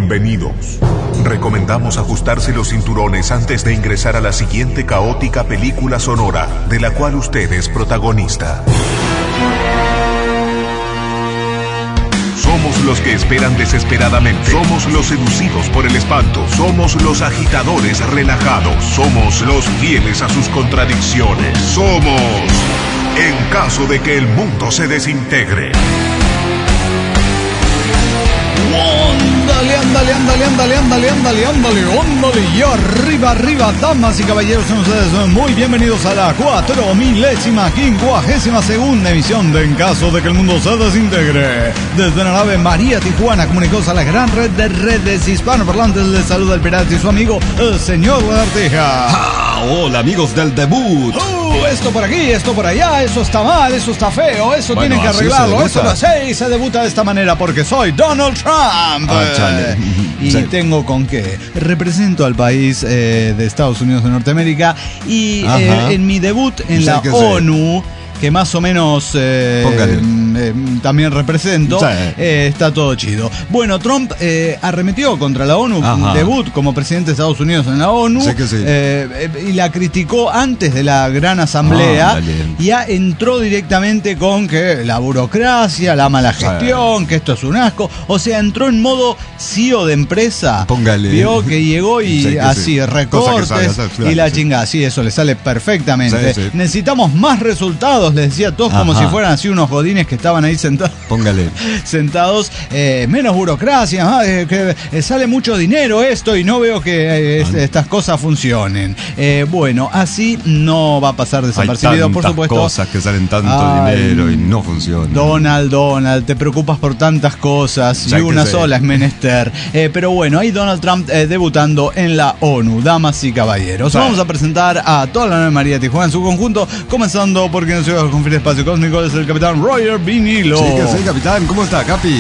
Bienvenidos. Recomendamos ajustarse los cinturones antes de ingresar a la siguiente caótica película sonora, de la cual usted es protagonista. Somos los que esperan desesperadamente. Somos los seducidos por el espanto. Somos los agitadores relajados. Somos los fieles a sus contradicciones. Somos, en caso de que el mundo se desintegre. Ándale. Y arriba, damas y caballeros, son ustedes muy bienvenidos a la 4052ª emisión de En caso de que el mundo se desintegre. Desde la nave María Tijuana, comunicados a la gran red de redes hispanoparlantes, les saluda el pirata y su amigo, el señor Lagartija. Hola amigos del debut. Esto por aquí, esto por allá, eso está mal, eso está feo, eso tienen que arreglarlo, eso no sé, se debuta de esta manera porque soy Donald Trump. Y sí, tengo con qué. Represento al país de Estados Unidos de Norteamérica y en mi debut en la ONU, que más o menos también represento, está todo chido. Bueno, Trump arremetió contra la ONU, debut como presidente de Estados Unidos en la ONU, y la criticó antes de la gran asamblea, y ya entró directamente con que la burocracia, la mala gestión, que esto es un asco. O sea, entró en modo CEO de empresa. Vio que llegó y recortes y la chingada. Sí, eso le sale perfectamente. Necesitamos más resultados, les decía a todos, como si fueran así unos godines que estaban ahí sentados. Sentados, menos burocracia, que sale mucho dinero esto y no veo que estas cosas funcionen. Bueno, así no va a pasar desapercibido, por supuesto. Cosas que salen tanto dinero y no funcionan. Donald, te preocupas por tantas cosas y una sola es menester. Pero bueno, ahí Donald Trump debutando en la ONU, damas y caballeros. Vamos a presentar a toda la nave María Tijuana en su conjunto, comenzando porque no se va a confiar espacio cósmico, es el capitán Roger Vinilo. Sí, capitán, ¿cómo está, Capi?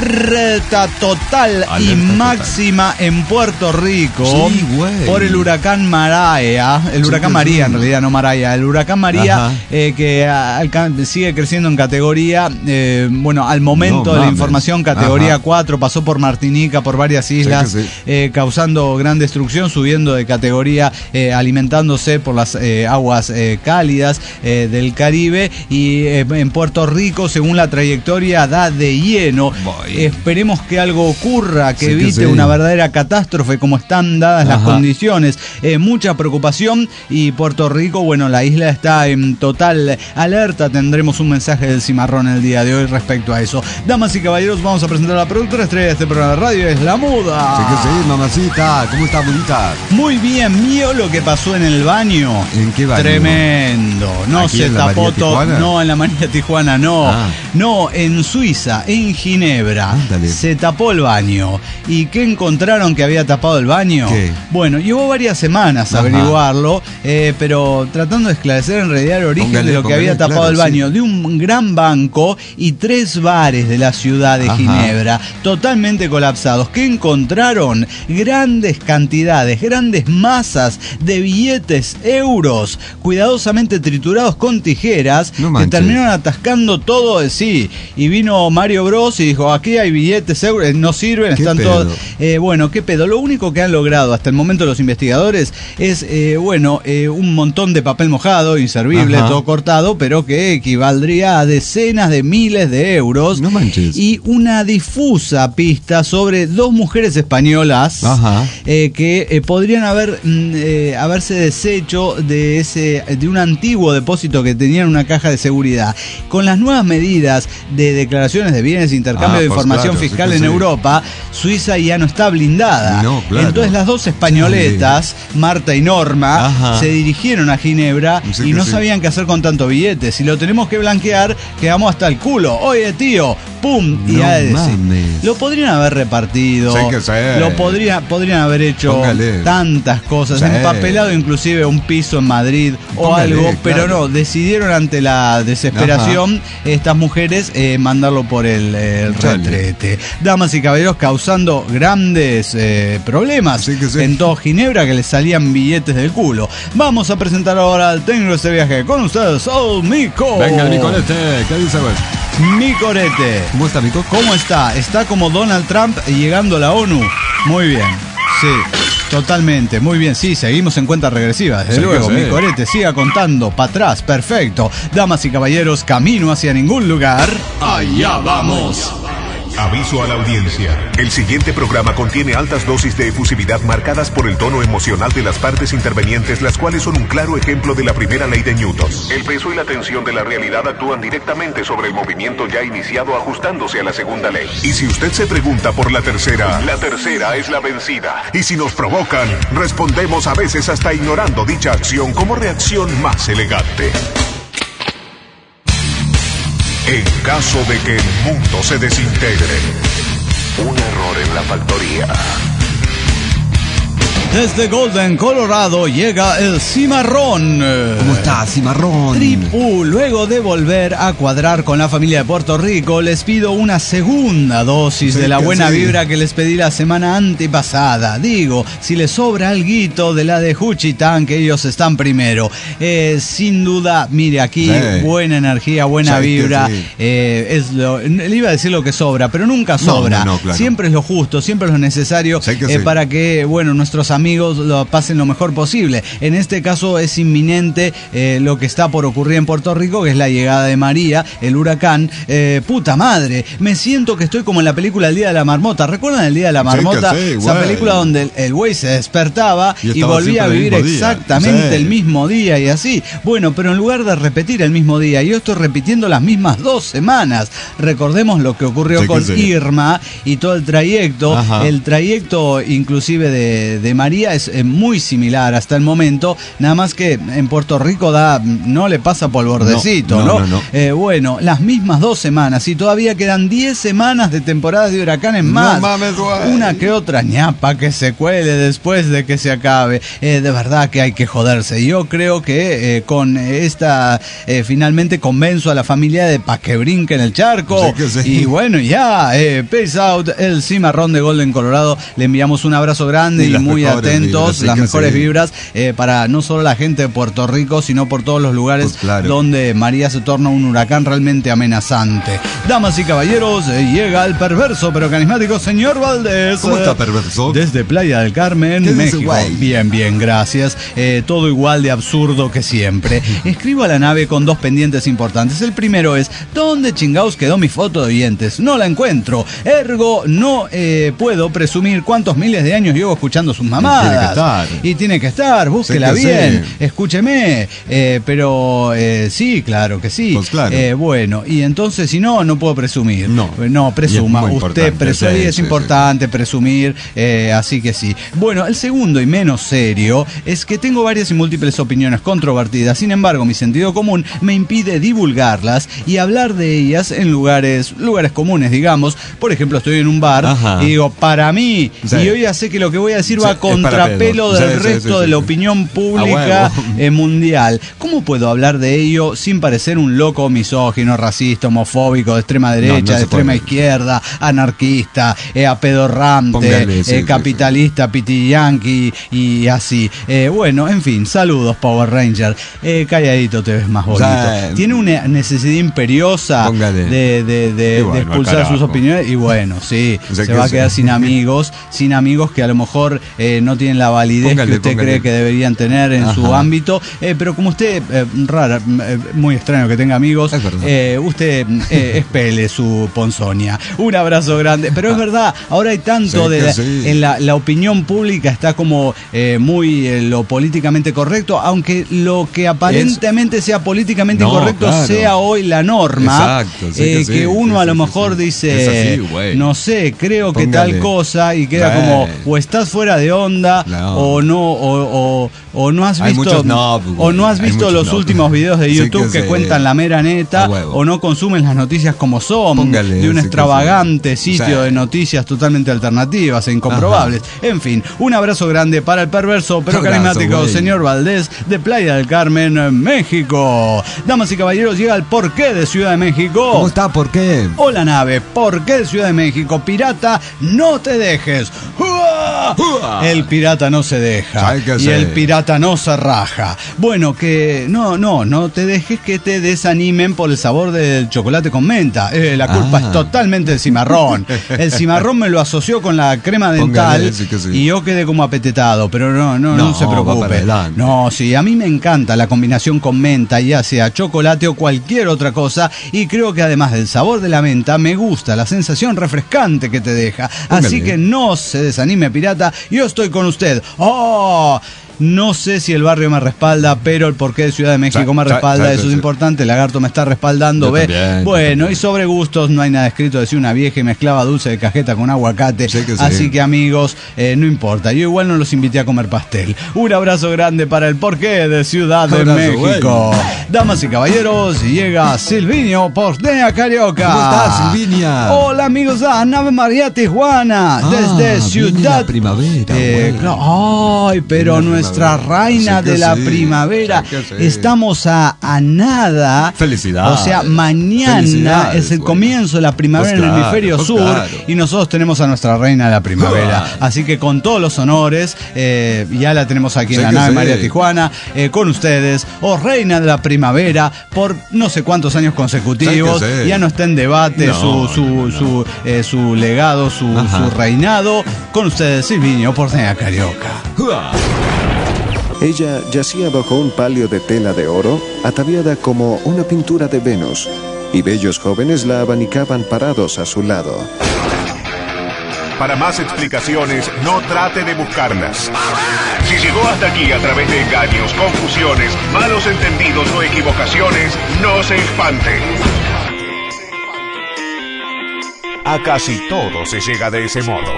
Alerta total y máxima en Puerto Rico por el huracán María. El huracán María, en realidad, no María. El huracán María, que sigue creciendo en categoría. Al momento de la información, categoría 4, pasó por Martinica, por varias islas, causando gran destrucción, subiendo de categoría, alimentándose por las aguas cálidas del Caribe, y en Puerto Rico, según la trayectoria, da de lleno. Esperemos que algo ocurra, que evite una verdadera catástrofe como están dadas las condiciones. Mucha preocupación, y Puerto Rico, la isla está en total alerta. Tendremos un mensaje del Cimarrón el día de hoy respecto a eso. Damas y caballeros, vamos a presentar a la productora estrella de este programa de radio, es La Muda. Sí, mamacita, ¿cómo está, bonita? Muy bien, mío, lo que pasó en el baño. ¿En qué baño? Tremendo. No se tapó todo. No, en la María Tijuana no. No, en Suiza, en Ginebra. Se tapó el baño. ¿Y qué encontraron que había tapado el baño? ¿Qué? Bueno, llevó varias semanas averiguarlo, pero tratando de esclarecer en realidad el origen de lo que había tapado el baño de un gran banco y 3 bares de la ciudad de Ginebra, totalmente colapsados. ¿Qué encontraron? Grandes cantidades, grandes masas de billetes euros, cuidadosamente triturados con tijeras, que terminaron atascando todo de sí. Y vino Mario Bros y dijo, aquí hay billetes euros, no sirven, están todos. ¿Qué pedo? Lo único que han logrado hasta el momento los investigadores es, un montón de papel mojado, inservible, todo cortado, pero que equivaldría a decenas de miles de euros. No manches. Y una difusa pista sobre 2 mujeres españolas que podrían haberse deshecho de un antiguo depósito que tenían en una caja de seguridad. Con las nuevas medidas de declaraciones de bienes e intercambio de información fiscal en Europa, Suiza ya no está blindada. Entonces las 2 españoletas, Marta y Norma, se dirigieron a Ginebra y no sabían qué hacer con tanto billete. Si lo tenemos que blanquear, quedamos hasta el culo. Oye, tío, pum. Y lo podrían haber repartido. Lo podrían haber hecho tantas cosas. Empapelado inclusive un piso en Madrid o algo, pero no, decidieron ante la desesperación estas mujeres mandarlo por el retrete. Damas y caballeros, causando grandes problemas en todo Ginebra, que les salían billetes del culo. Vamos a presentar ahora al técnico de este viaje con ustedes, Mico. Venga, el Micolete, ¿qué dice, güey? Mi Corete. ¿Cómo está, Mico? ¿Cómo está? Está como Donald Trump llegando a la ONU. Muy bien. Sí, totalmente. Muy bien. Sí, seguimos en cuenta regresiva. Desde luego, mi Corete, siga contando. Para atrás. Perfecto. Damas y caballeros, camino hacia ningún lugar. Allá vamos. Aviso a la audiencia. El siguiente programa contiene altas dosis de efusividad marcadas por el tono emocional de las partes intervenientes, las cuales son un claro ejemplo de la primera ley de Newton. El peso y la tensión de la realidad actúan directamente sobre el movimiento ya iniciado, ajustándose a la segunda ley. Y si usted se pregunta por la tercera es la vencida. Y si nos provocan, respondemos a veces hasta ignorando dicha acción como reacción más elegante. En caso de que el mundo se desintegre, un error en la factoría. Desde Golden, Colorado, llega el Cimarrón. ¿Cómo está, Cimarrón? Tripu, luego de volver a cuadrar con la familia de Puerto Rico, les pido una segunda dosis de la buena vibra que les pedí la semana antepasada. Digo, si les sobra alguito de la de Juchitán, que ellos están primero. Sin duda, mire, aquí buena energía, buena vibra. Le iba a decir lo que sobra, pero nunca sobra. Claro. Siempre es lo justo, siempre es lo necesario para que, bueno, nuestros amigos lo pasen lo mejor posible. En este caso es inminente lo que está por ocurrir en Puerto Rico, que es la llegada de María, el huracán. Puta madre, me siento que estoy como en la película El Día de la Marmota. ¿Recuerdan El Día de la Marmota? Esa película donde el güey se despertaba y volvía a vivir exactamente el mismo día y así. Bueno, pero en lugar de repetir el mismo día, yo estoy repitiendo las mismas 2 semanas. Recordemos lo que ocurrió con Irma y todo el trayecto. El trayecto inclusive de María es muy similar hasta el momento, nada más que en Puerto Rico no le pasa por el bordecito, ¿no? Bueno, las mismas 2 semanas y todavía quedan 10 semanas de temporadas de huracanes más. Una que otra ñapa que se cuele después de que se acabe. De verdad que hay que joderse. Yo creo que con esta finalmente convenzo a la familia de pa' que brinquen el charco. Y bueno, ya, peace out, el Cimarrón de Golden, Colorado. Le enviamos un abrazo grande y muy atentos, las mejores vibras para no solo la gente de Puerto Rico, sino por todos los lugares donde María se torna un huracán realmente amenazante. Damas y caballeros, llega el perverso pero carismático señor Valdés. ¿Cómo está, perverso? Desde Playa del Carmen, México. Bien, gracias. Todo igual de absurdo que siempre. Escribo a la nave con 2 pendientes importantes. El primero es, ¿dónde chingaos quedó mi foto de oyentes? No la encuentro. Ergo, no puedo presumir cuántos miles de años llevo escuchando sus mamadas. Tiene que estar, búsquela bien, escúcheme. Pero sí, claro que sí. Pues claro. Bueno, y entonces si no puedo presumir. No, presuma. Usted presume, es importante presumir, así que sí. Bueno, el segundo y menos serio es que tengo varias y múltiples opiniones controvertidas. Sin embargo, mi sentido común me impide divulgarlas y hablar de ellas en lugares comunes, digamos. Por ejemplo, estoy en un bar y digo, para mí, y yo ya sé que lo que voy a decir va a contrapelo del resto de la opinión pública mundial. ¿Cómo puedo hablar de ello sin parecer un loco misógino, racista, homofóbico, de extrema derecha, de extrema izquierda, anarquista, apedorrante, capitalista, piti yankee y así? Bueno, en fin, saludos Power Ranger. Calladito te ves más bonito. Tiene una necesidad imperiosa de expulsar sus opiniones y bueno, sí, se va a quedar sin amigos que a lo mejor no tienen la validez que usted cree que deberían tener en su ámbito, pero como usted, muy extraño que tenga amigos, usted espele su ponzoña. Un abrazo grande, pero es verdad, ahora hay tanto en la opinión pública está como muy lo políticamente correcto, aunque lo que aparentemente sea políticamente incorrecto sea hoy la norma. Que uno a lo mejor dice, no sé, creo que tal cosa y queda como o estás fuera de onda o no has visto los últimos videos de YouTube que cuentan la mera neta o no consumen las noticias como son de un extravagante sitio de noticias totalmente alternativas e incomprobables. En fin, un abrazo grande para el perverso pero carismático señor Valdés de Playa del Carmen, México. Damas y caballeros, llega el porqué de Ciudad de México. ¿Cómo está? ¿Por qué? Hola nave, ¿por qué de Ciudad de México? Pirata, no te dejes. ¡Uah! El pirata no se deja y el pirata no se raja. Bueno, que no te dejes que te desanimen por el sabor del chocolate con menta. La culpa es totalmente del cimarrón. El cimarrón me lo asoció con la crema dental y yo quedé como apetetado, pero no se preocupe. No, sí, a mí me encanta la combinación con menta, ya sea chocolate o cualquier otra cosa, y creo que además del sabor de la menta me gusta la sensación refrescante que te deja. Así que no se desanime, pirata, yo estoy con usted. No sé si el barrio me respalda, pero el porqué de Ciudad de México me respalda, eso es importante. El lagarto me está respaldando, ¿ves? Bueno, y sobre gustos no hay nada escrito. Decía una vieja y mezclaba dulce de cajeta con aguacate. Así que amigos, no importa. Yo igual no los invité a comer pastel. Un abrazo grande para el porqué de Ciudad de México. Damas y caballeros, llega Silvinio Porteña Carioca. ¿Cómo estás, Silvinia? Hola amigos de Ave María Tijuana, desde Ciudad Primavera. Ay, pero nuestra reina de la primavera. Estamos a nada. Felicidades. O sea, mañana es el comienzo de la primavera en el hemisferio sur y nosotros tenemos a nuestra reina de la primavera. Así que con todos los honores, ya la tenemos aquí en la nave María Tijuana, con ustedes, reina de la primavera, por no sé cuántos años consecutivos. Ya no está en debate su legado, su reinado. Con ustedes, Silvinio Porteña Carioca. Ella yacía bajo un palio de tela de oro, ataviada como una pintura de Venus, y bellos jóvenes la abanicaban parados a su lado. Para más explicaciones, no trate de buscarlas. Si llegó hasta aquí a través de engaños, confusiones, malos entendidos o equivocaciones, no se espante. A casi todo se llega de ese modo.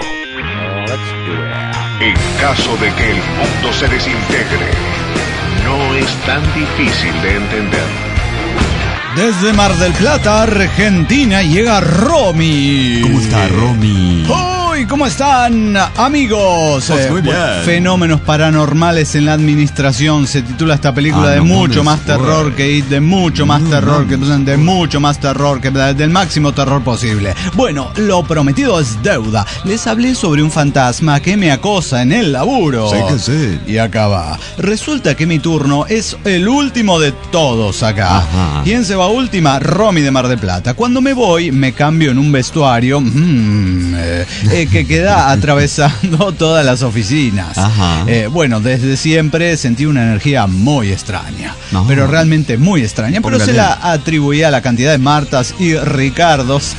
En caso de que el mundo se desintegre, no es tan difícil de entender. Desde Mar del Plata, Argentina, llega Romy. ¿Cómo está, Romy? ¡Uy! ¿Cómo están, amigos? Muy bien. Fenómenos paranormales en la administración. Se titula esta película de mucho más terror que It, de mucho más terror que de mucho más terror que del máximo terror posible. Bueno, lo prometido es deuda. Les hablé sobre un fantasma que me acosa en el laburo. Sí. Y acá va. Resulta que mi turno es el último de todos acá. ¿Quién se va última? Romy de Mar del Plata. Cuando me voy, me cambio en un vestuario que queda atravesando todas las oficinas. Bueno, desde siempre sentí una energía muy extraña, pero realmente muy extraña. Pero se la atribuía a la cantidad de Martas y Ricardos.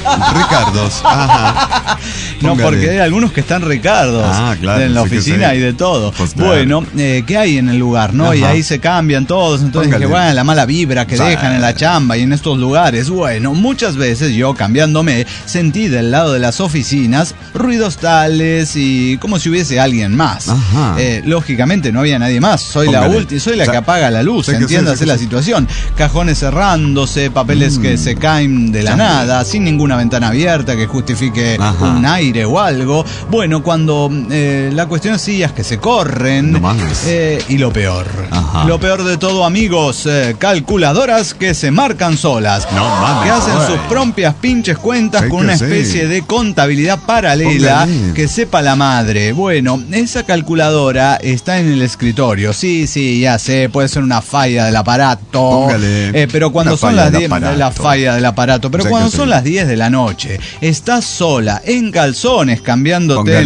No, porque hay algunos que están Ricardos en la oficina y de todo. Bueno, ¿qué hay en el lugar, no? Y ahí se cambian todos. Entonces, que bueno, la mala vibra que dejan en la chamba y en estos lugares. Bueno, muchas veces yo, cambiándome, sentí del lado de las oficinas ruidos tales y como si hubiese alguien más. Lógicamente no había nadie más. Soy la última, soy la que apaga la luz. Entiéndase la situación. Cajones cerrándose, papeles que se caen de la nada, sin ninguna ventana abierta que justifique un aire o algo. Bueno, cuando la cuestión es sillas que se corren, y lo peor de todo, amigos, calculadoras que se marcan solas, que hacen sus propias pinches cuentas con una especie de contabilidad paralela que sepa la madre. Bueno, esa calculadora está en el escritorio. Sí, ya sé, puede ser una falla del aparato, pero cuando son las 10, la falla del aparato, pero cuando son las 10 de la noche, estás sola, en calzones, cambiándote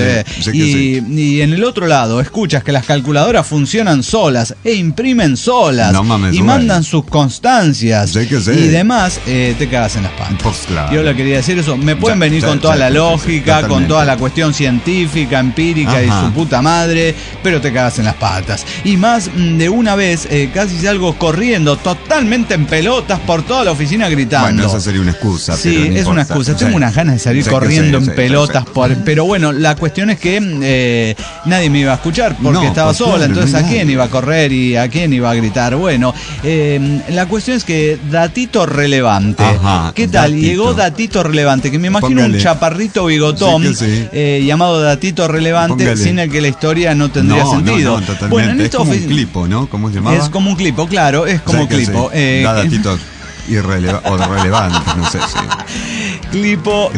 y en el otro lado escuchas que las calculadoras funcionan solas e imprimen solas y mandan sus constancias y demás, te cagas en las patas. Yo le quería decir eso. Me pueden venir con toda la lógica, con toda la cuestión científica, empírica y su puta madre, pero te cagas en las patas. Y más de una vez casi salgo corriendo totalmente en pelotas por toda la oficina gritando. Bueno, esa sería una excusa. Sí, pero no es una excusa. Tengo unas ganas de salir corriendo en pelotas. Pero bueno, la cuestión es que nadie me iba a escuchar porque estaba sola. Entonces, ¿a quién iba a correr y a quién iba a gritar? Bueno, la cuestión es que datito relevante. ¿Qué tal? Llegó datito relevante, que me imagino un chaparrito bigotón llamado datito relevante, sin el que la historia no tendría sentido. Bueno, en es como un clipo, ¿no? ¿Cómo se llamaba? Es como un clipo, claro, es como un clipo. Datito. relevante, no sé si. Clipo,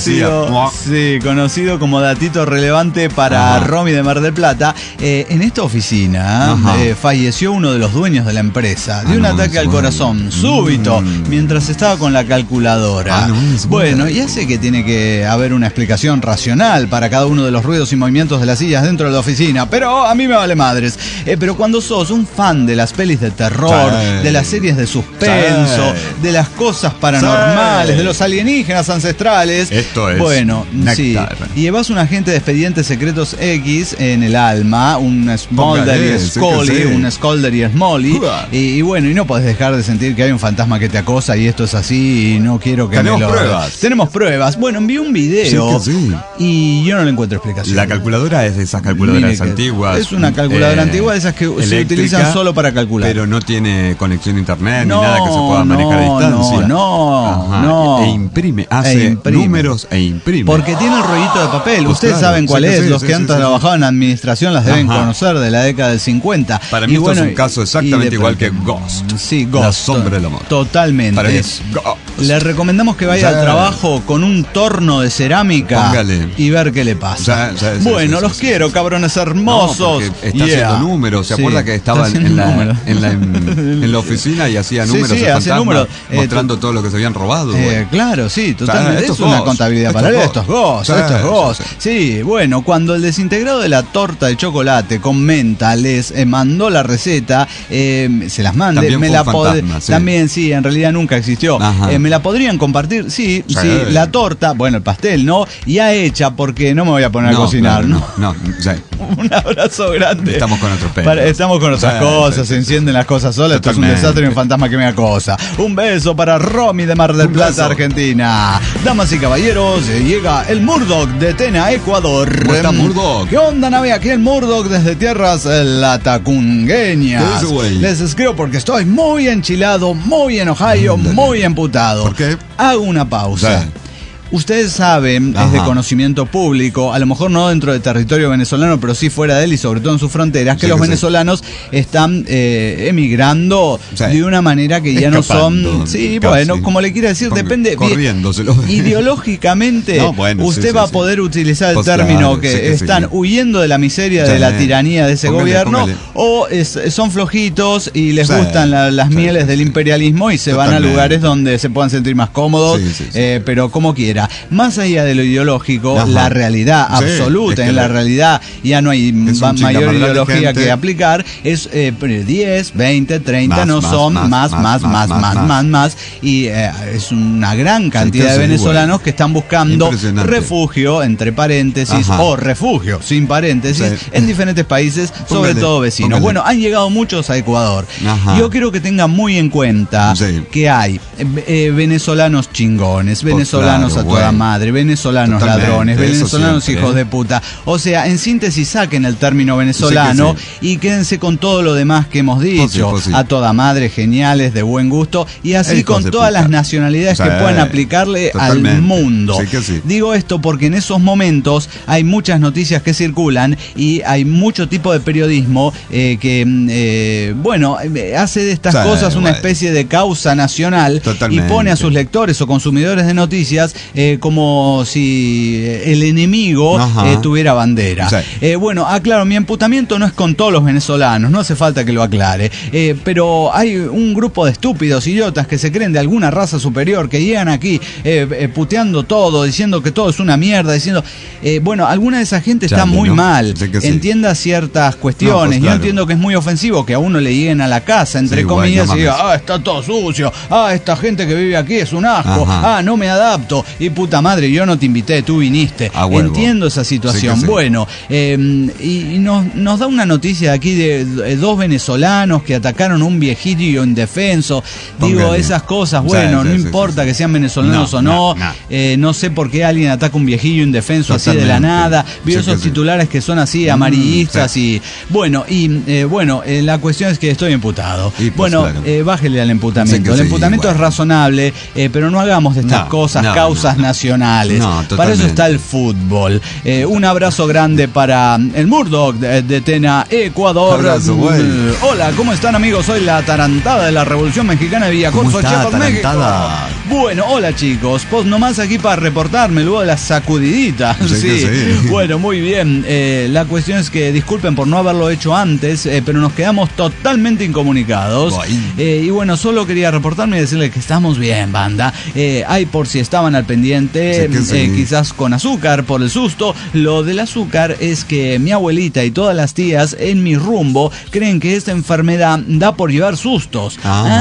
conocido como datito relevante para Romy de Mar del Plata. En esta oficina falleció uno de los dueños de la empresa de un ataque al corazón súbito mientras estaba con la calculadora. Bueno, ya sé que tiene que haber una explicación racional para cada uno de los ruidos y movimientos de las sillas dentro de la oficina, pero a mí me vale madres. Pero cuando sos un fan de las pelis de terror, de las series de suspenso, de las cosas paranormales, de los alienígenas ancestrales, esto es bueno, néctar. sí, y llevas un agente de expedientes secretos X en el alma, un Smolder y Scully, un Scolder y Smolly, y bueno, y no podés dejar de sentir que hay un fantasma que te acosa y esto es así y no quiero que Tenemos pruebas. Bueno, envié un video y yo no le encuentro explicación. La calculadora es de esas calculadoras antiguas. Es una calculadora antigua de esas que se utilizan solo para calcular. Pero no tiene conexión a internet ni nada que se pueda manejar a distancia. No. E imprime, hace números e imprime. Porque tiene el rollito de papel. Ustedes saben cuál es. Los que han trabajado en administración las deben conocer, de la década del 50. Para mí esto es un caso exactamente igual que Ghost. Sí, Ghost. La sombra del amor. Totalmente. Para mí es Ghost. Le recomendamos que vaya al trabajo con un torno de cerámica y ver qué le pasa. Bueno, los quiero, cabrones hermosos. No, está haciendo números. ¿Se acuerda que estaba en la oficina y hacía números de fantasma, mostrando todo lo que se habían robado? Claro, sí, totalmente. Esto es una contabilidad paralela. Esto es Ghost. Sí, bueno, cuando el desintegrado de la torta de chocolate con menta les mandó la receta, se las mande. También, sí, en realidad nunca existió. ¿Me la podrían compartir? Sí, la torta, bueno, el pastel, ¿no? Ya hecha, porque no me voy a poner a cocinar, ¿no? Un abrazo grande. Estamos con otro pelo. Estamos con otras cosas, se encienden las cosas solas. Esto es un desastre y un fantasma que me acosa. Un beso para Romy de Mar del Plata, Argentina. Damas y caballeros, llega el Murdoch de Tena, Ecuador. ¿Cómo está Murdoch? ¿Qué onda, nave? Aquí el Murdoch desde tierras latacungueñas. Les escribo porque estoy muy enchilado, muy enojado, muy emputado. ¿Por qué? Hago una pausa. Ustedes saben, es de conocimiento público, a lo mejor no dentro del territorio venezolano, pero sí fuera de él y sobre todo en sus fronteras, que los venezolanos están emigrando de una manera que ya no son... Sí, bueno, como le quiera decir, depende... Ideológicamente, usted va a poder utilizar el término que están huyendo de la miseria, de la tiranía de ese gobierno, o son flojitos y les gustan las mieles del imperialismo y se van a lugares donde se puedan sentir más cómodos, pero como quiera. Más allá de lo ideológico, la realidad absoluta, en la realidad ya no hay mayor ideología que aplicar, es 10, 20, 30, no son más, y es una gran cantidad de venezolanos que están buscando refugio, entre paréntesis, o refugio, sin paréntesis, en diferentes países, sobre todo vecinos. Bueno, han llegado muchos a Ecuador. Yo quiero que tengan muy en cuenta que hay venezolanos chingones, venezolanos a toda madre, venezolanos ladrones, venezolanos hijos de puta. O sea, en síntesis, saquen el término venezolano y quédense con todo lo demás que hemos dicho. A toda madre, geniales, de buen gusto, y así con todas las nacionalidades que puedan aplicarle al mundo. Digo esto porque en esos momentos hay muchas noticias que circulan y hay mucho tipo de periodismo que, hace de estas cosas una especie de causa nacional y pone a sus lectores o consumidores de noticias como si el enemigo tuviera bandera. Aclaro, mi emputamiento no es con todos los venezolanos, no hace falta que lo aclare, pero hay un grupo de estúpidos idiotas que se creen de alguna raza superior, que llegan aquí puteando todo, diciendo que todo es una mierda, diciendo, alguna de esa gente está muy mal, entienda ciertas cuestiones. Yo entiendo que es muy ofensivo que a uno le lleguen a la casa, entre comillas, y diga, está todo sucio, esta gente que vive aquí es un asco, no me adapto, y puta madre, yo no te invité, tú viniste. Entiendo esa situación. Y nos da una noticia aquí de dos venezolanos que atacaron a un viejillo indefenso. Digo, esas cosas, no importa que sean venezolanos o no. No sé por qué alguien ataca a un viejillo indefenso así de la nada. Vio esos titulares que son así amarillistas y la cuestión es que estoy emputado. Bájele al emputamiento. El emputamiento es razonable, pero no hagamos de estas cosas causas las nacionales. No, para eso está el fútbol. Un abrazo grande para el Murdoch de Tena, Ecuador. Abrazo, güey. Hola, ¿cómo están, amigos? Soy la Atarantada de la Revolución Mexicana de Villacorso, Chiapas, México. Bueno, hola chicos, pues nomás aquí para reportarme luego de la sacudidita. Sí. Bueno, muy bien. La cuestión es que disculpen por no haberlo hecho antes, pero nos quedamos totalmente incomunicados. Y bueno, solo quería reportarme y decirles que estamos bien, banda. Hay por si estaban al pendiente, quizás con azúcar por el susto. Lo del azúcar es que mi abuelita y todas las tías en mi rumbo creen que esta enfermedad da por llevar sustos.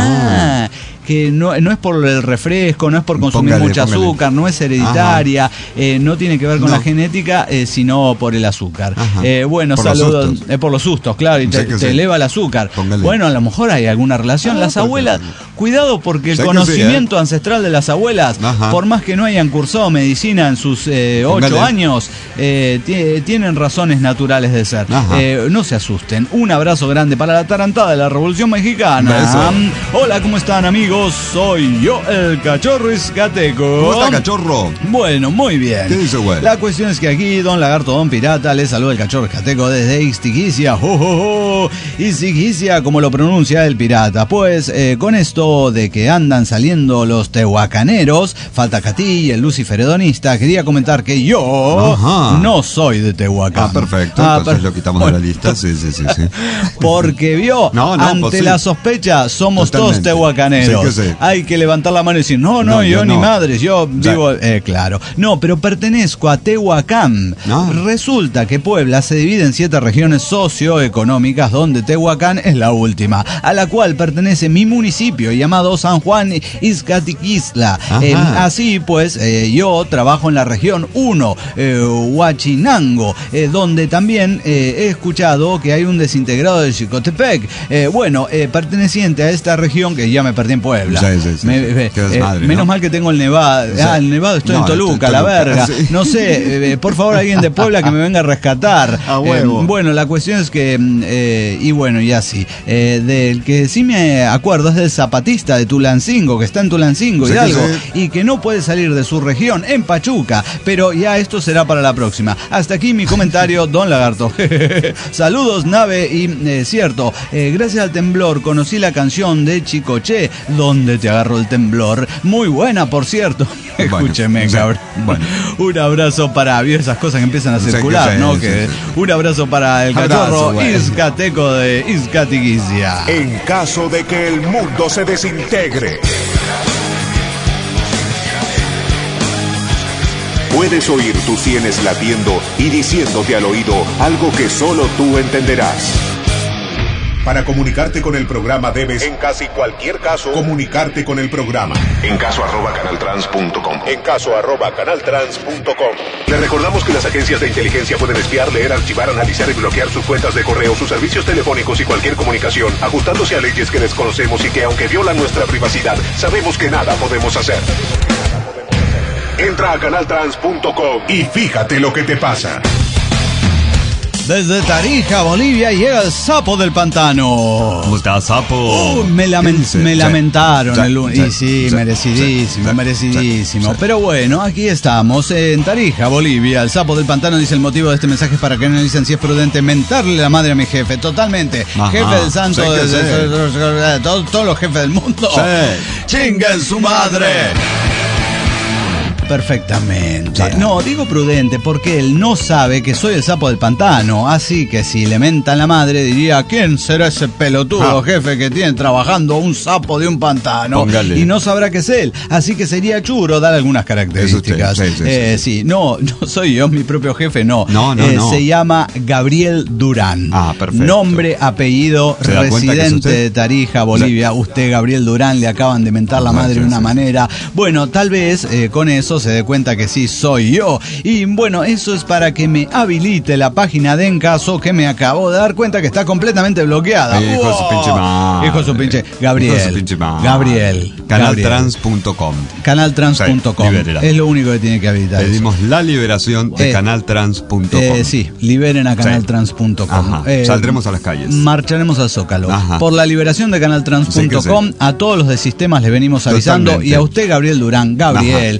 Que no es por el refresco, no es por consumir mucho azúcar, no es hereditaria, no tiene que ver con la genética, sino por el azúcar. Bueno, por saludos. Por los sustos, claro, y te eleva el azúcar. Póngale. Bueno, a lo mejor hay alguna relación. Las abuelas, cuidado porque el conocimiento ancestral de las abuelas, por más que no hayan cursado medicina en sus 8 años, tienen razones naturales de ser. No se asusten. Un abrazo grande para la Atarantada de la Revolución Mexicana. Hola, ¿cómo están, amigos? Soy yo, el Cachorro Izcateco. ¿Cómo está, Cachorro? Bueno, muy bien. ¿Qué dice, güey? La cuestión es que aquí, Don Lagarto, Don Pirata, le saluda el Cachorro Izcateco desde Ixtiquicia. Ixtiquicia, como lo pronuncia el pirata. Pues, con esto de que andan saliendo los tehuacaneros, falta Catí, el Lucifer hedonista, quería comentar que yo no soy de Tehuacán. Perfecto. Entonces lo quitamos de la lista. Sí. Porque vio, ante la sospecha, somos todos tehuacaneros. Hay que levantar la mano y decir, no, yo ni madres, yo vivo, claro. No, pero pertenezco a Tehuacán. Resulta que Puebla se divide en 7 regiones socioeconómicas, donde Tehuacán es la última, a la cual pertenece mi municipio llamado San Juan Izcatiquisla. Así pues, yo trabajo en la región 1, Huachinango, donde también he escuchado que hay un desintegrado de Xicotepec. Perteneciente a esta región, que ya me perdí en Puebla. Menos mal que tengo el Nevado. El Nevado estoy en Toluca, la verga. No sé, por favor, alguien de Puebla que me venga a rescatar. Bueno, la cuestión es que, y así. Del que sí me acuerdo es del zapatista de Tulancingo, que está en Tulancingo, Hidalgo, y que no puede salir de su región, en Pachuca. Pero ya esto será para la próxima. Hasta aquí mi comentario, Don Lagarto. Saludos, nave, y cierto, gracias al temblor conocí la canción de Chicoche, ¿Dónde te agarró el temblor? Muy buena, por cierto. Escúcheme, cabrón. Un abrazo para esas cosas que empiezan a circular, ¿no? Un abrazo para el Cachorro Izcateco de Izcatiquicia. En caso de que el mundo se desintegre, puedes oír tus sienes latiendo y diciéndote al oído algo que solo tú entenderás. Para comunicarte con el programa debes, en casi cualquier caso, comunicarte con el programa. En caso @canaltrans.com. En caso @canaltrans.com. Le recordamos que las agencias de inteligencia pueden espiar, leer, archivar, analizar y bloquear sus cuentas de correo, sus servicios telefónicos y cualquier comunicación, ajustándose a leyes que desconocemos y que, aunque violan nuestra privacidad, sabemos que nada podemos hacer. Entra a canaltrans.com y fíjate lo que te pasa. Desde Tarija, Bolivia, llega el Sapo del Pantano. ¿Cómo está, Sapo? Me lamentaron el lunes. Y sí, merecidísimo. Pero bueno, aquí estamos en Tarija, Bolivia. El Sapo del Pantano dice: el motivo de este mensaje es para que analicen si es prudente mentarle la madre a mi jefe. Totalmente. Jefe del santo, todos los jefes del mundo. ¡Chinguen su madre! Perfectamente. No, digo prudente porque él no sabe que soy el Sapo del Pantano. Así que si le mentan la madre, diría: ¿quién será ese pelotudo jefe que tiene trabajando un sapo de un pantano? Póngale. Y no sabrá que es él. Así que sería churo dar algunas características. Sí, no soy yo mi propio jefe, no. Se llama Gabriel Durán. Perfecto. Nombre, apellido, residente de Tarija, Bolivia. Usted, Gabriel Durán, le acaban de mentar la madre de una manera. Bueno, tal vez con eso se dé cuenta que sí soy yo. Y bueno, eso es para que me habilite la página de En Caso, que me acabo de dar cuenta que está completamente bloqueada. Hijo de su pinche madre. Hijo de su pinche. Gabriel. Canaltrans.com. Canaltrans.com. Es lo único que tiene que habilitar. Pedimos la liberación de canaltrans.com. Sí, liberen a canaltrans.com. Saldremos a las calles. Marcharemos al Zócalo. Por la liberación de canaltrans.com. A todos los de sistemas les venimos avisando. Totalmente. Y a usted, Gabriel Durán. Gabriel, tiene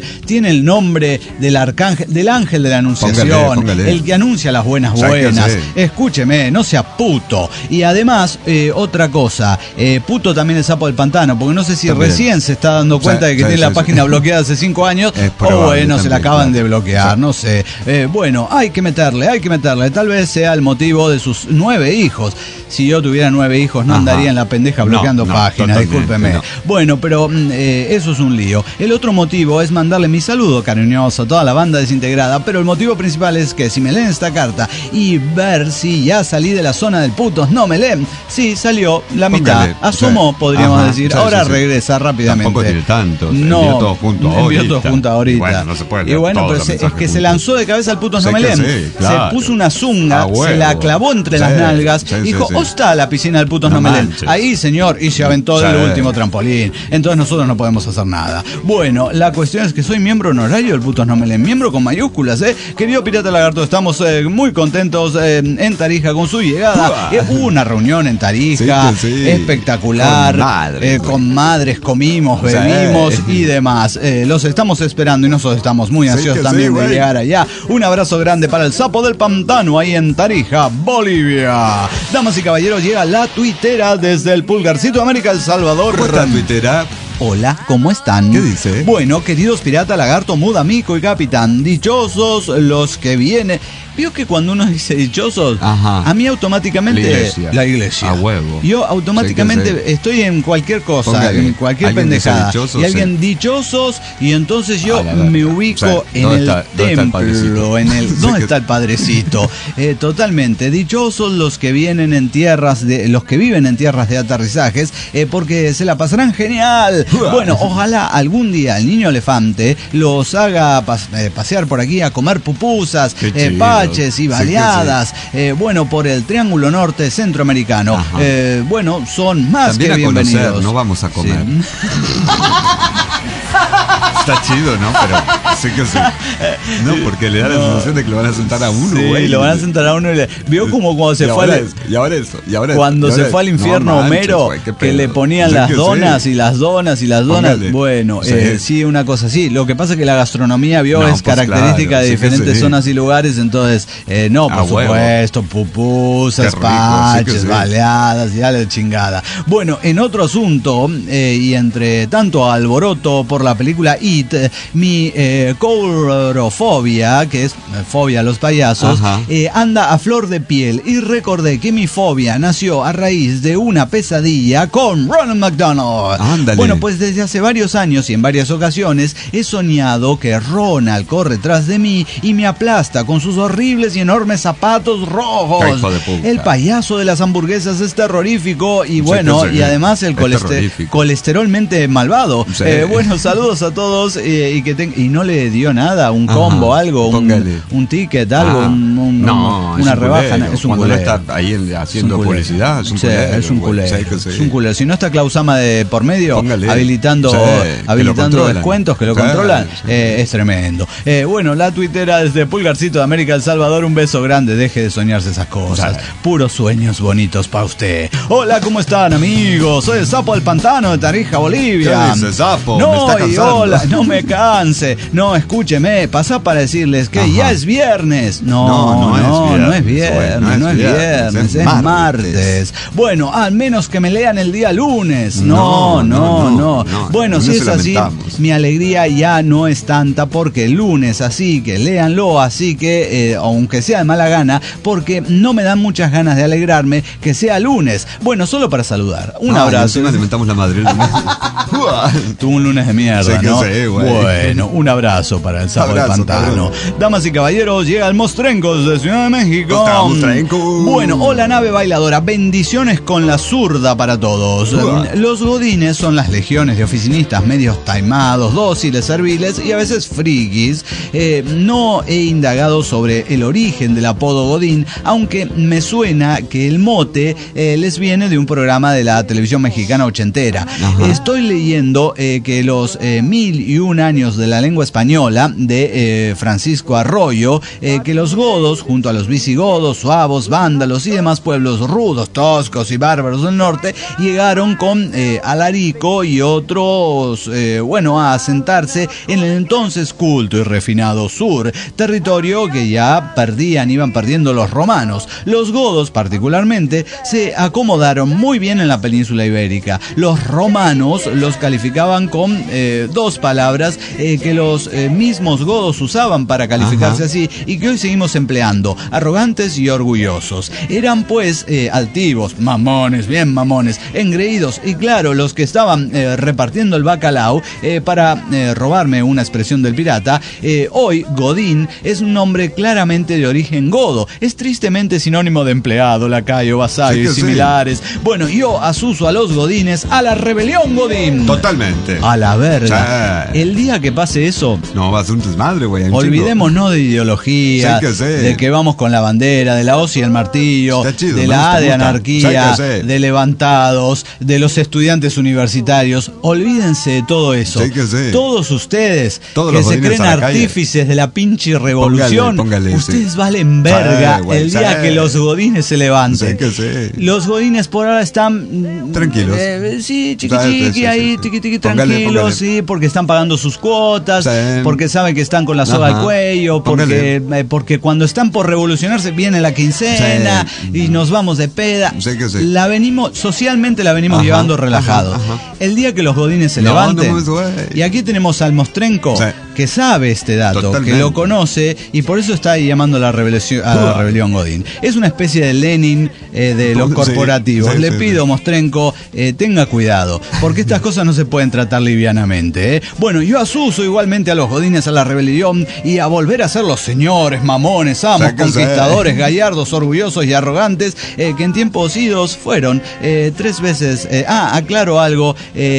el nombre del arcángel, del ángel de la anunciación, póngale. El que anuncia las buenas. Escúcheme, no sea puto. Y además, otra cosa, puto también es sapo del pantano, porque no sé si también recién se está dando cuenta de que tiene la página bloqueada hace 5 años, o bueno, se la acaban de bloquear, no sé. Bueno, hay que meterle, tal vez sea el motivo de sus 9 hijos. Si yo tuviera 9 hijos no andaría en la pendeja bloqueando páginas, discúlpeme. No. Bueno, pero eso es un lío. El otro motivo es mandarle mi saludo cariñoso a toda la banda desintegrada, pero el motivo principal es que si me leen esta carta y ver si ya salí de la zona del putos no me leen, sí, salió la mitad, asomó, podríamos decir, ahora regresa rápidamente. Tampoco tiene tanto, envió todo junto ahorita. Bueno, no se puede leer. Y bueno, pero es que se lanzó de cabeza al putos no me leen, se puso una zunga, se la clavó entre las nalgas, dijo, está la piscina del putos no me leen. Ahí, señor, y se aventó del último trampolín. Entonces nosotros no podemos hacer nada. Bueno, la cuestión es que soy miembro honorario del putos no me leen, miembro con mayúsculas, Querido Pirata Lagarto, estamos muy contentos en Tarija con su llegada. Hubo una reunión en Tarija, espectacular, con madres comimos, bebimos y demás. Los estamos esperando y nosotros estamos muy ansiosos también de llegar allá. Un abrazo grande para el sapo del pantano ahí en Tarija, Bolivia. Damas y caballeros, llega la tuitera desde el Pulgarcito América, El Salvador. ¿Cómo está, tuitera? Hola, ¿cómo están? ¿Qué dice? Bueno, queridos Pirata, Lagarto, Muda, Mico y Capitán, dichosos los que vienen. Vio que cuando uno dice dichosos, a mí automáticamente la iglesia. A huevo. Yo automáticamente estoy en cualquier cosa, en cualquier pendejada. Dichosos, y alguien dichosos, y entonces yo me ubico en el templo, ¿dónde está el padrecito? Totalmente. Dichosos los que vienen en tierras los que viven en tierras de aterrizajes, porque se la pasarán genial. Bueno, ojalá algún día el niño elefante los haga pasear por aquí a comer pupusas, paches y baleadas, bueno, por el Triángulo Norte Centroamericano. Bueno, son más también que bienvenidos. Conocer, no vamos a comer. Está chido, ¿no? Pero sí que sí. No, porque le da la sensación de que lo van a sentar a uno, güey. Sí, lo van a sentar a uno. Vio como cuando se fue cuando se fue al infierno Homero, que le ponían las donas y las donas y las donas. Bueno, sí, una cosa así. Lo que pasa es que la gastronomía, es característica de diferentes zonas y lugares, entonces, por supuesto, pupusas, paches, baleadas y dale chingada. Bueno, en otro asunto, y entre tanto alboroto por la película It, mi coulrofobia, que es fobia a los payasos, anda a flor de piel, y recordé que mi fobia nació a raíz de una pesadilla con Ronald McDonald. Ándale. Bueno, pues desde hace varios años y en varias ocasiones he soñado que Ronald corre tras de mí y me aplasta con sus horribles y enormes zapatos rojos. El payaso de las hamburguesas es terrorífico y bueno, y además el colesterolmente malvado. Bueno, saludos a todos y no le dio nada, un combo, algo, un ticket, algo, una rebaja. Es un culero. No está ahí haciendo publicidad, es un culero. Es un culero. Es un culero. Si no está Klausama de por medio, habilitando descuentos que lo controlan, es tremendo. Bueno, la tuitera desde Pulgarcito de América, El Salvador, un beso grande, deje de soñarse esas cosas. Puros sueños bonitos para usted. Hola, ¿cómo están, amigos? Soy el sapo del pantano de Tarija, Bolivia. ¿Qué dice, sapo? No, hola, no me canse. No, escúcheme, pasa para decirles que ya es viernes. No es viernes, es martes. Bueno, al menos que me lean el día lunes. No. Bueno, si es así, mi alegría ya no es tanta porque el lunes, así que léanlo, así que, aunque sea de mala gana, porque no me dan muchas ganas de alegrarme que sea lunes. Bueno, solo para saludar. Un abrazo. Encima te mentamos la madre el lunes. Tuvo un lunes de mierda, ¿no? Bueno, un abrazo para el sapo del pantano. Damas y caballeros, llega el Mostrencos de Ciudad de México. Bueno, hola nave bailadora, bendiciones con la zurda para todos. Los godines son las legiones de oficinistas medios taimados, dóciles, serviles y a veces frikis. No he indagado sobre el origen del apodo godín, aunque me suena que el mote les viene de un programa de la televisión mexicana ochentera. Estoy leyendo que los 1001 años de la lengua española de Francisco Arroyo, que los godos, junto a los visigodos, suavos, vándalos y demás pueblos rudos, toscos y bárbaros del norte, llegaron con Alarico y y otros, a asentarse en el entonces culto y refinado sur, territorio que ya iban perdiendo los romanos. Los godos, particularmente, se acomodaron muy bien en la península ibérica. Los romanos los calificaban con dos palabras que los mismos godos usaban para calificarse así y que hoy seguimos empleando: arrogantes y orgullosos. Eran pues altivos, mamones, bien mamones, engreídos, y claro, los que estaban repartiendo el bacalao, para robarme una expresión del pirata, hoy godín es un nombre claramente de origen godo. Es tristemente sinónimo de empleado, lacayo, vasallo y similares. Sí. Bueno, yo asuso a los godines a la rebelión godín. Totalmente. A la verga. Sí. El día que pase eso, no, va a ser un desmadre, güey. Olvidémonos de ideología, de que vamos con la bandera, de la hoz y el martillo, chido, de la A de anarquía, de levantados, de los estudiantes universitarios. Olvídense de todo eso. Todos ustedes que se creen artífices de la pinche revolución, póngale, ustedes valen verga el día que los godines se levanten. Los godines por ahora están tranquilos. Chiqui, ahí, tiqui, tranquilos, sí, porque están pagando sus cuotas, porque saben que están con la soga al cuello, porque cuando están por revolucionarse viene la quincena y nos vamos de peda. Socialmente la venimos llevando relajados. El día que los godines se levanten, y aquí tenemos al Mostrenco, que sabe este dato, totalmente, que lo conoce, y por eso está ahí llamando a la rebelión godín. Es una especie de Lenin de los corporativos. Le pido, Mostrenco, tenga cuidado, porque estas cosas no se pueden tratar livianamente. Bueno, yo asuso igualmente a los godines a la rebelión y a volver a ser los señores, mamones, amos, conquistadores, gallardos, orgullosos y arrogantes, que en tiempos idos fueron 3 veces... aclaro algo.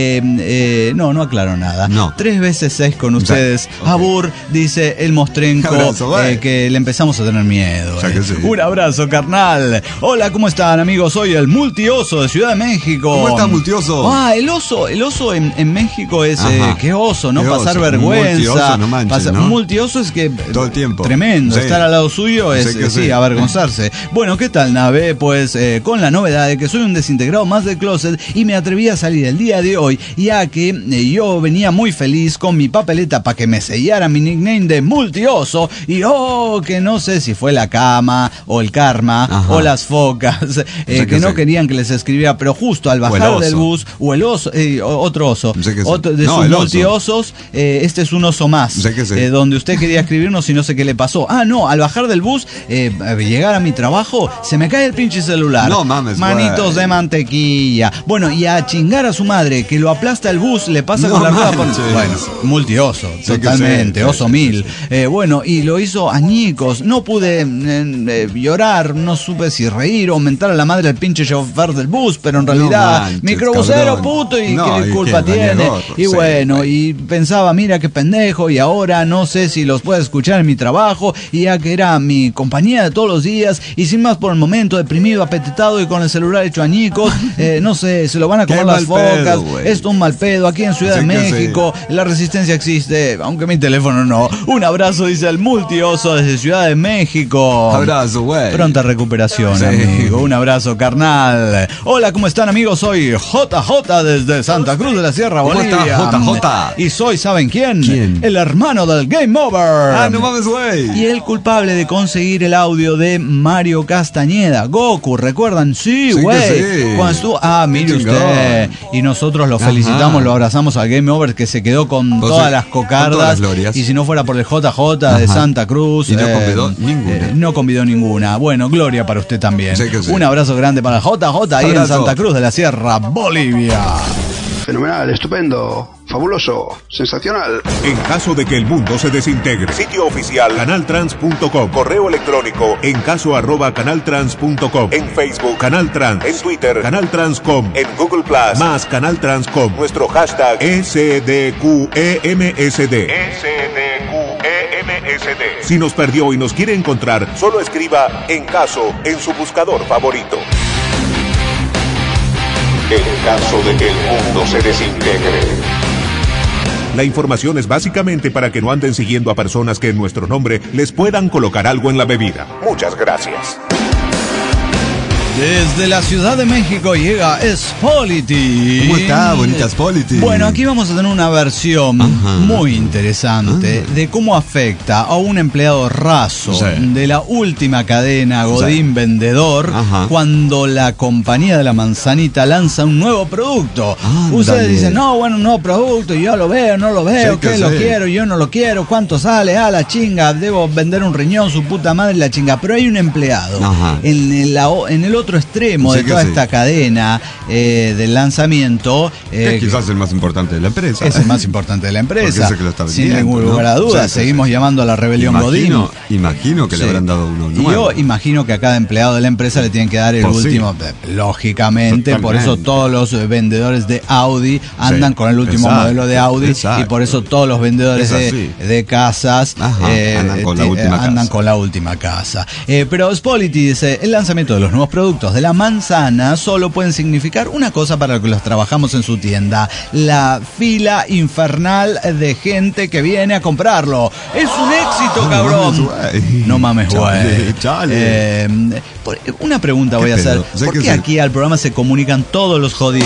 No aclaro nada. 3 veces 6 con ustedes. Abur, dice el Mostrenco, que le empezamos a tener miedo. Un abrazo, carnal. Hola, ¿cómo están, amigos? Soy el Multioso de Ciudad de México. ¿Cómo estás, Multioso? El oso en México es qué oso, ¿no? Pasar vergüenza. Multioso, no manches, ¿no? Multioso es que todo el tiempo. Tremendo. Estar al lado suyo es avergonzarse. Bueno, ¿qué tal, nave? Pues con la novedad de que soy un desintegrado más del closet y me atreví a salir el día de hoy, ya que yo venía muy feliz con mi papeleta para que me sellara mi nickname de Multioso, y que no sé si fue la cama o el karma o las focas que no querían que les escribiera, pero justo al bajar del bus, o el oso, otro oso, otro de sus multiosos, este es un oso más, donde usted quería escribirnos y no sé qué le pasó. Al bajar del bus, llegar a mi trabajo, se me cae el pinche celular. No mames, manitos de mantequilla. Bueno, y a chingar a su madre, que lo aplasta el bus, le pasa con la rueda. Bueno, multioso, totalmente, oso mil. Bueno, y lo hizo añicos. No pude llorar, no supe si reír o mentar a la madre del pinche chofer del bus, pero en realidad, microbusero, puto, y qué culpa tiene. Y bueno, y pensaba, mira qué pendejo, y ahora no sé si los puedo escuchar en mi trabajo, y ya que era mi compañía de todos los días, y sin más por el momento, deprimido, apetetado y con el celular hecho añicos, no sé, se lo van a comer las focas. Esto es un mal pedo, aquí en Ciudad de México, la resistencia existe, aunque mi teléfono no. Un abrazo, dice el Multioso desde Ciudad de México. Abrazo, güey. Pronta recuperación, amigo. Un abrazo, carnal. Hola, ¿cómo están, amigos? Soy JJ desde Santa Cruz de la Sierra, Bolivia. JJ. Y soy, ¿saben quién? El hermano del Game Over. No mames, güey. Y el culpable de conseguir el audio de Mario Castañeda, Goku, ¿recuerdan? Sí, güey. Cuando estuvo... mire usted. Y nosotros lo felicitamos, lo abrazamos al Game Over, que se quedó con todas las cocardas. Y si no fuera por el JJ de Santa Cruz, y no convidó ninguna. No convidó ninguna. Bueno, gloria para usted también. Un abrazo grande para el JJ ahí en Santa Cruz de la Sierra, Bolivia. Fenomenal, estupendo, fabuloso, sensacional. En caso de que el mundo se desintegre, sitio oficial canaltrans.com, correo electrónico encaso@canaltrans.com, en Facebook Canal Trans, en Twitter Canal Transcom, en Google Plus más Canal Transcom, nuestro hashtag SDQEMSD. Si nos perdió y nos quiere encontrar, solo escriba En Caso en su buscador favorito. En caso de que el mundo se desintegre. La información es básicamente para que no anden siguiendo a personas que en nuestro nombre les puedan colocar algo en la bebida. Muchas gracias. Desde la Ciudad de México llega Spolity. ¿Cómo está, bonita Spolity? Bueno, aquí vamos a tener una versión muy interesante de cómo afecta a un empleado raso de la última cadena Godín Vendedor cuando la compañía de la manzanita lanza un nuevo producto. Ustedes dicen, no, bueno, un nuevo producto, yo lo veo, no lo veo, que lo quiero, yo no lo quiero, cuánto sale, la chinga, debo vender un riñón, su puta madre, la chinga. Pero hay un empleado en el otro extremo de toda esta cadena del lanzamiento. Que quizás es el más importante de la empresa. Es el más importante de la empresa. Es el que lo está vendiendo, sin ningún lugar a dudas. Seguimos llamando a la rebelión Godín. Imagino que le habrán dado uno nuevo. Y yo imagino que a cada empleado de la empresa le tienen que dar el último. Lógicamente, por eso todos los vendedores de Audi andan con el último modelo de Audi. Y por eso todos los vendedores de casas andan con la última casa. Pero Spolity dice, el lanzamiento de los nuevos productos de la manzana solo pueden significar una cosa para los que los trabajamos en su tienda: la fila infernal de gente que viene a comprarlo. Es un éxito, cabrón. No mames, güey. Una pregunta voy a hacer. ¿Por qué aquí al programa se comunican todos los jodidos?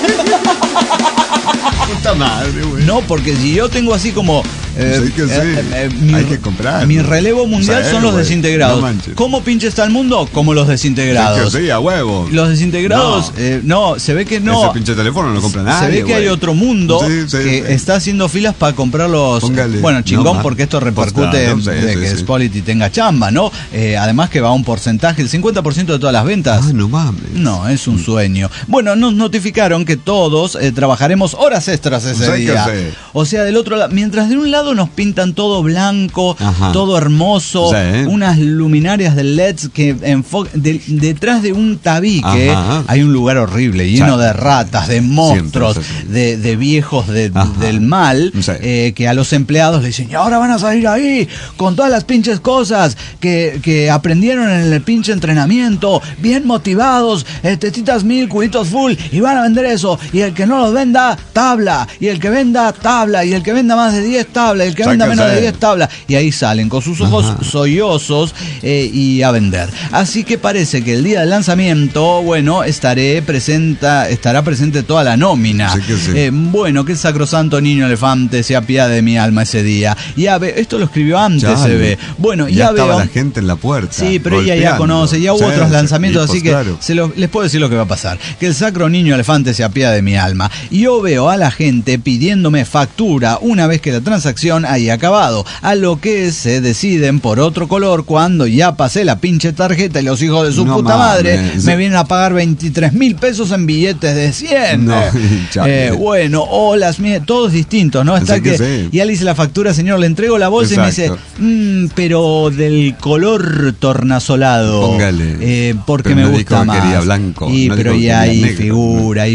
Puta madre, güey. No, porque si yo tengo así como hay que comprar. Mi relevo mundial son los desintegrados. No, ¿cómo pinche está el mundo? Como los desintegrados. Sí, a huevo. Los desintegrados, no, se ve que no. Ese pinche teléfono no lo compra nadie. Se ve que hay otro mundo que está haciendo filas para comprar los. Póngale. Bueno, chingón, porque esto repercute de que Spolity tenga chamba, ¿no? Además que va a un porcentaje, el 50% de todas las ventas. No mames. No, es un sueño. Bueno, nos notificaron que todos trabajaremos horas extras ese día. O sea, del otro lado, mientras de un lado nos pintan todo blanco, todo hermoso, unas luminarias de LEDs que detrás de un tabique hay un lugar horrible, lleno de ratas, de monstruos, de viejos del mal, que a los empleados le dicen, y ahora van a salir ahí con todas las pinches cosas que aprendieron en el pinche entrenamiento, bien motivados, tetitas 1000, culitos full, y van a vender eso, y el que no los venda, tabla, y el que venda, tabla, y el que venda más de 10, tabla, y el que venda menos de 10, tabla. Y ahí salen con sus ojos sollosos y a vender. Así que parece que el día del lanzamiento, bueno, estará presente toda la nómina. Bueno, que el sacrosanto niño elefante se apiade de mi alma ese día. Ya ve, esto lo escribió antes, se ve. Bueno, ya estaba veo la gente en la puerta. Sí, pero ella ya conoce, ya hubo otros lanzamientos, así que les puedo decir lo que va a pasar. Que el sacro niño elefante se apiade de mi alma. Y yo veo a la gente pidiéndome factura una vez que la transacción haya acabado, a lo que se deciden por otro color cuando ya pasé la pinche tarjeta y los hijos de su puta madre me vienen a pagar 23,000 pesos en billetes de 100. Bueno, o las todos distintos, ¿no? Está ya le hice la factura, señor, le entrego la bolsa y me dice, pero del color tornasolado. Póngale. Porque me gusta más. Quería blanco. Pero ya ahí figura,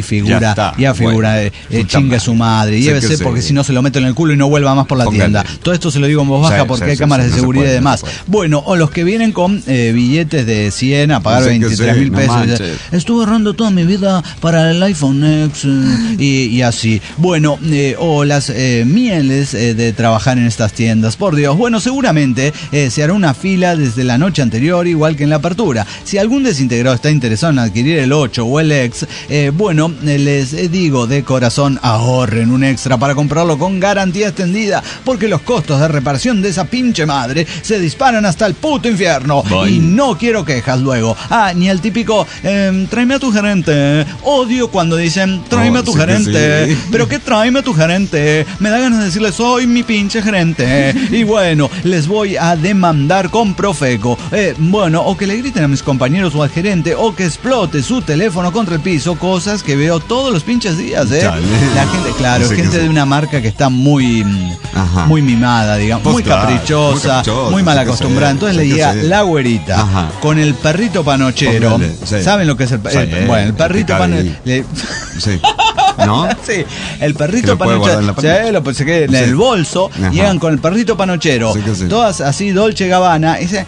chingue su madre, llévese porque si no se lo meto en el culo y no vuelva más por la tienda. Todo esto se lo digo en voz baja porque hay cámaras de seguridad y demás. Bueno, o los que vienen con billetes de 100 a pagar 23,000 pesos. Estuve ahorrando toda mi vida para el iPhone X y así. Bueno, o las mieles de trabajar en estas tiendas. Por Dios, bueno, seguramente se hará una fila desde la noche anterior, igual que en la apertura. Si algún desintegrado está interesado en adquirir el 8 o el X, bueno, les digo de corazón, ahorren un extra para comprarlo con garantía extendida, porque los costos de reparación de esa pinche madre se disparan hasta el puto infierno. Y no quiero quejas luego. Ni el típico tráeme a tu gerente. Odio cuando dicen tráeme a tu gerente. Pero ¿qué tráeme a tu gerente? Me da ganas de decirle soy mi pinche gerente. Y bueno, les voy a demandar con Profeco. Bueno, o que le griten a mis compañeros o al gerente, o que explote su teléfono contra el piso, cosas que veo todos los pinches días, La gente, claro, es gente de una marca que está muy mimada, digamos, muy caprichosa, muy mal acostumbrada. Entonces le llega la güerita con el perrito panochero. ¿Saben lo que es el perrito panochero? ¿No? Sí, el perrito panochero. Sí, lo se queda en el bolso. Ajá. Llegan con el perrito panochero. Sí. Todas así, Dolce Gabbana. Y dicen,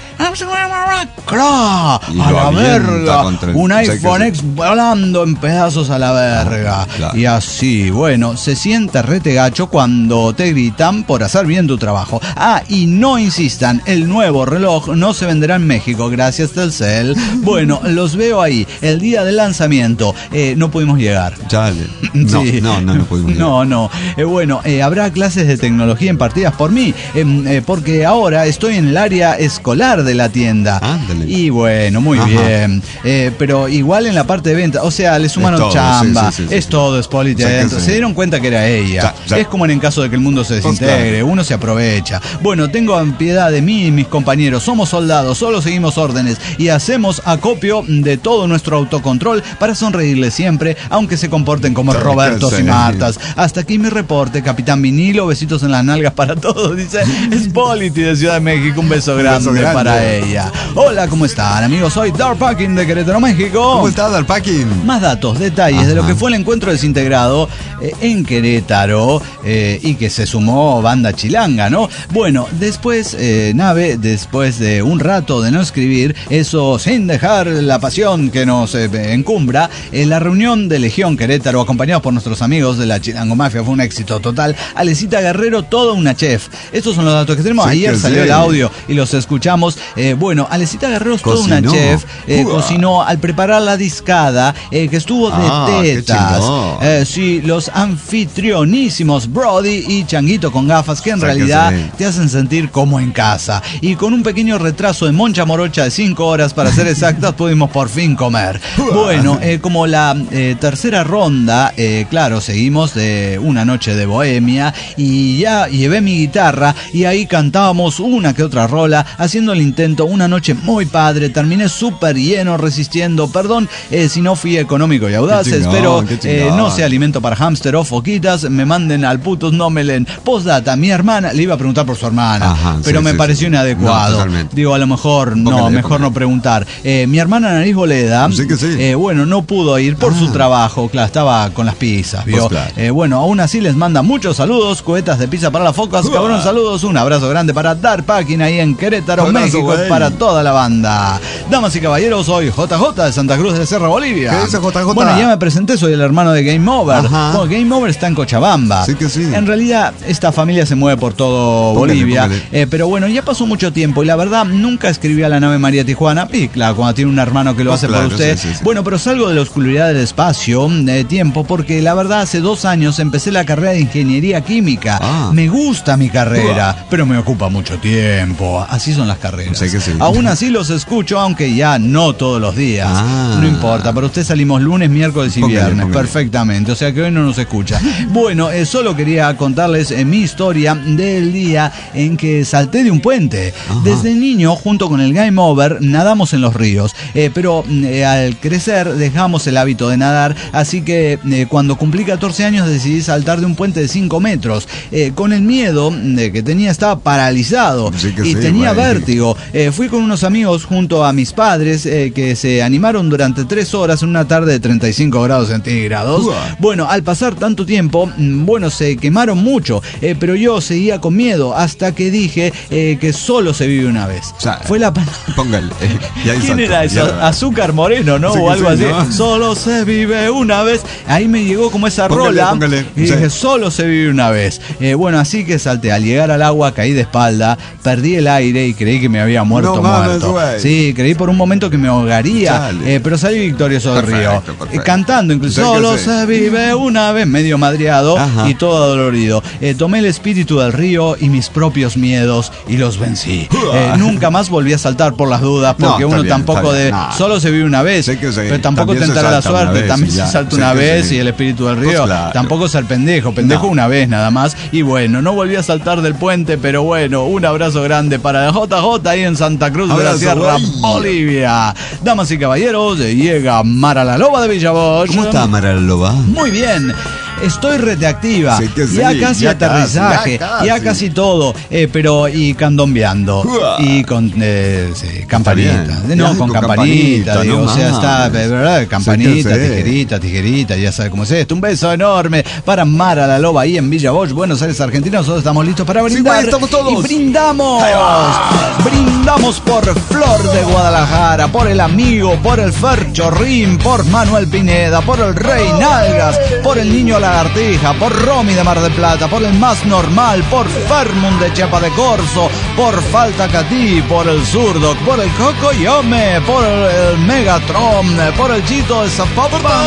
¡cra! A la verga. Un iPhone X volando en pedazos a la verga. Claro. Y así, bueno, se siente rete gacho cuando te gritan por hacer bien tu trabajo. Y no insistan, el nuevo reloj no se venderá en México, gracias Telcel. Bueno, los veo ahí, el día del lanzamiento. No pudimos llegar. Chale. No, sí. no pudimos llegar. No. Bueno, habrá clases de tecnología impartidas por mí, porque ahora estoy en el área escolar de la tienda. Ándale. Y bueno, muy bien. Pero igual en la parte de venta, o sea, le suman chamba. Sí, es todo, es política. Se dieron cuenta que era ella. Es como en caso de que el mundo se desintegre, uno se aprovecha. Bueno, tengo piedad de mí y mis compañeros. Somos soldados, solo seguimos órdenes y hacemos acopio de todo nuestro autocontrol para sonreírles siempre, aunque se comporten como Robertos y Martas. Hasta aquí mi reporte, Capitán Vinilo. Besitos en las nalgas para todos. Dice Spolity de Ciudad de México. Un beso grande para ella. Hola, ¿cómo están, amigos? Soy Dark Packing de Querétaro, México. ¿Cómo está, Dark Packing? Más datos, detalles de lo que fue el encuentro desintegrado en Querétaro y que se sumó banda chilanga, ¿no? Bueno, después, Nave, después de un rato de no escribir, eso sin dejar la pasión que nos encumbra, la reunión de Legión Querétaro, acompañados por nuestros amigos de la Chilango Mafia, fue un éxito total. Alecita Guerrero, toda una chef. Estos son los datos que tenemos. Ayer salió el audio y los escuchamos. Bueno, Alecita Guerrero es toda una chef. Cocinó al preparar la discada, que estuvo de tetas. Sí, los anfitrionísimos Brody y Changuito con gafas, que en realidad te hacen sentir como en casa. Y con un pequeño retraso de moncha morocha de 5 horas, para ser exactas, pudimos por fin comer. Bueno, como la tercera ronda, claro, seguimos de una noche de bohemia y ya llevé mi guitarra y ahí cantábamos una que otra rola, haciendo el intento. Una noche muy padre, terminé súper lleno, resistiendo. Perdón si no fui económico y audaz, espero no sea alimento para hámster o foquitas, me manden al putos, no me leen. Postdata, mi hermana, le iba a preguntar por su hermana, pero me pareció inadecuado. No, digo, a lo mejor mejor no preguntar. Mi hermana Nariz Boleda, bueno, no pudo ir por su trabajo, claro, estaba con las pizzas, ¿vio? Bueno, aún así les manda muchos saludos, cubetas de pizza para las focas, cabrón, saludos, un abrazo grande para Dark Packing ahí en Querétaro, México, para toda la banda. Damas y caballeros, soy JJ de Santa Cruz de Sierra, Bolivia. ¿Qué dice JJ? Bueno, ya me presenté, soy el hermano de Game Over. Bueno, Game Over está en Cochabamba. En realidad, esta familia se mueve por todo Bolivia, pero bueno, ya pasó mucho tiempo y la verdad, nunca escribí a la nave María Tijuana. Y claro, cuando tiene un hermano que lo hace por usted. Bueno, pero salgo de la oscuridad del espacio de tiempo, porque la verdad, hace 2 años empecé la carrera de ingeniería química. Me gusta mi carrera, pero me ocupa mucho tiempo. Así son las carreras. Aún así los escucho, aunque ya no todos los días. No importa, para usted salimos lunes, miércoles y viernes. Perfectamente, o sea que hoy no nos escucha. Bueno, solo quería contarles mi historia del día en que salté de un puente. Desde niño, junto con el Game Over, nadamos en los ríos, pero al crecer dejamos el hábito de nadar, así que cuando cumplí 14 años decidí saltar de un puente de 5 metros. Con el miedo que tenía, estaba paralizado y tenía vértigo. Fui con unos amigos junto a mis padres que se animaron durante 3 horas en una tarde de 35 grados centígrados. Bueno, al pasar tanto tiempo, bueno, se quemaron mucho, pero yo seguía con miedo hasta que dije que solo se vive una vez. Fue la... Póngale. ¿Quién era eso? Azúcar Moreno, ¿no? O algo así. ¿No? Solo se vive una vez. Ahí me llegó como esa rola. Y dije, solo se vive una vez. Bueno, así que salté. Al llegar al agua caí de espalda, perdí el aire y creí que me había muerto. Sí, creí por un momento que me ahogaría, pero salí victorioso del río. Cantando incluso. Solo se vive una vez, medio madreado y todo dolorido. Tomé el espíritu del río y mis propios miedos y los vencí. Nunca más volví a saltar por las dudas, porque uno tampoco solo se vive una vez, pero tampoco tentará la suerte. También se salta una vez y el espíritu del río. Tampoco ser pendejo una vez nada más. Y bueno, no volví a saltar del puente, pero bueno, un abrazo grande para JJ ahí en Santa Cruz de la Sierra, Bolivia. Damas y caballeros, llega Mara la Loba de Villa Bosch. ¿Cómo está Mara la Loba? Muy bien. estoy reteactiva. Ya casi aterrizaje, ya casi todo, pero y candombeando. Y con campanita. No, con campanita, digo, o sea, está, ¿verdad? Campanita, tijerita, ya sabe cómo es esto. Un beso enorme para Mara la Loba ahí en Villa Bosch, Buenos Aires, Argentina. Nosotros estamos listos para brindar. Sí, estamos todos. Y brindamos. Brindamos por Flor de Guadalajara, por el amigo, por el Ferchorrín, por Manuel Pineda, por el Rey Nalgas, por el Niño Lagartija, por Romy de Mar del Plata, por el Más Normal, por Fermund de Chiapa de Corzo, por Falta Catí, por el Zurdo, por el Coco Yome, por el Megatron, por el Chito de Zapopan.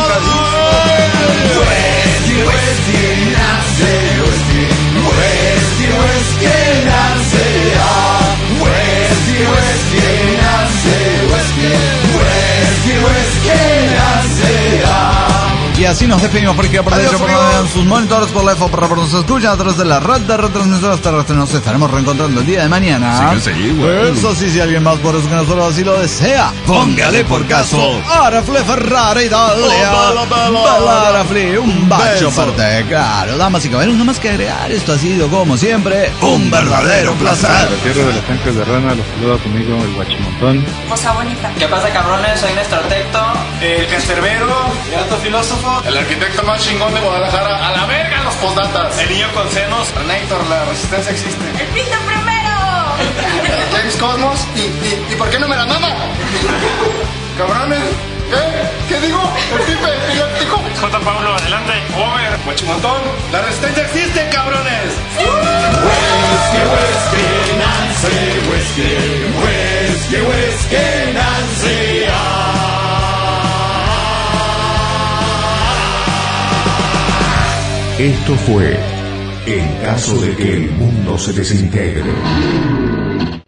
Y así nos despedimos por aquí, por derecho, por en sus monitores, por la EFO, por nos escuchan a través de la red de retransmisoras terrestres. Nos estaremos reencontrando el día de mañana. Eso sí, si alguien más por eso que nosotros así lo desea, póngale por caso. Arafle Ferrari Italia. Arafle, un bacio parte, claro. Damas y caballeros, nada más que agregar, esto ha sido como siempre un verdadero placer. La tierra de los tanques de rana, los saluda conmigo el Guachimontón. Cosa bonita. ¿Qué pasa, cabrones? Soy Néstor Tecto, el cancerbero, el alto filósofo, el arquitecto más chingón de Guadalajara. A la verga los postdatas. El niño con senos, Renator, la resistencia existe. El Pito primero. James Cosmos y ¿por qué no me la mama? Cabrones, ¿qué digo? El pipe epiléptico. J. Pablo, adelante. Over, Guachimontón, la resistencia existe, cabrones. Whiskey, Nancy. Esto fue En caso de que el mundo se desintegre.